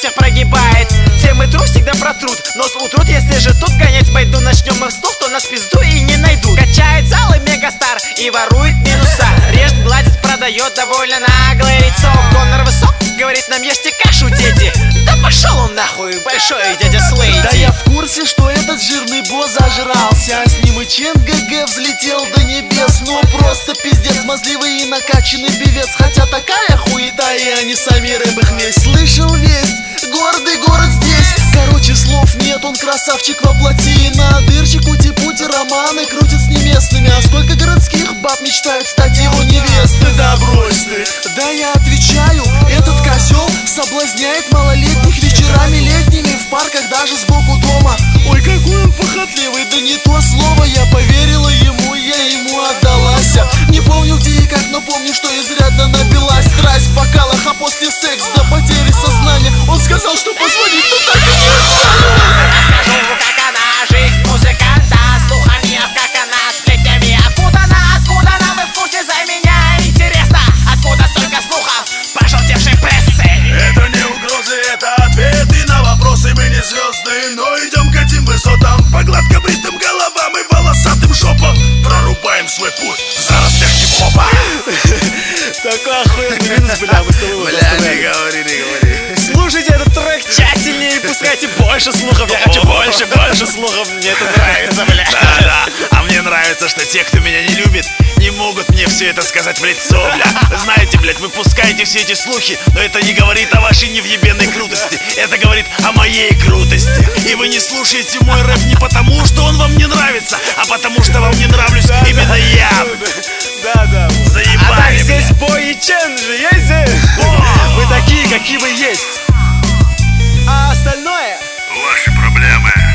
всех прогибает. Все мы труд всегда протрут, нос утрут. Если же тут гонять пойду, начнем мы в стук, то нас пизду и не найдут. Качает залы мегастар и ворует минуса. Режет, гладит, продает довольно наглое лицо. Донор высок, говорит нам ешьте кашу, дети. Да пошел он нахуй, большой дядя Слейди. Да я в курсе, что этот жирный босс зажрался, а с ним и Чен ГГ взлетел до небес. Ну просто пиздец, смазливый и накачанный певец. Хотя такая хуета, и они сами рэп их месть. Слышал весть, гордый город здесь. Короче, слов нет, он красавчик воплоти. И на дырчик ути-пути романы крутит с неместными. А сколько городских баб мечтают стать его невестой? Да брось ты, да я отвечаю, этот козел соблазняет малолетних вечерами летними в парках, даже сбоку дома. Ой, какой он похотливый, да не то слово. Я поверила ему, я ему отдалась. Не помню где и как, но помню, что изрядно напилась. Страсть в бокалах, а после секс до потери сознания. Он сказал, что позвонит, но так и не оставил. Расскажу, как она, жизнь музыканта. Слухами, как она, сплетнями окутана. Откуда она, вы в курсе, за меня интересно? Откуда столько слухов пожелтевшей прессы? Это не угрозы, это ответы на вопросы. Мы не звезды, но идем к этим высотам. По гладко бритым головам и волосатым жопам прорубаем свой путь в зарослях хип-хопа. Такой охуенный минус, бля, мы с тобой Бля, не говори, не говори. Слушайте этот трек тщательнее и пускайте больше слухов. Я хочу больше слухов, мне это нравится, бля. Да, а мне нравится, что те, кто меня не любит, не могут мне все это сказать в лицо, бля. Знаете, блядь, вы пускаете все эти слухи, но это не говорит о вашей невъебенной крутости. Это говорит о моей крутости. И вы не слушаете мой рэп не потому, что он вам не нравится, а потому, что вам не нравлюсь именно я. Да. Заебали, А так бля. здесь Бой и Чен же есть здесь? Вы такие, какие вы есть. А остальное Ваши проблемы.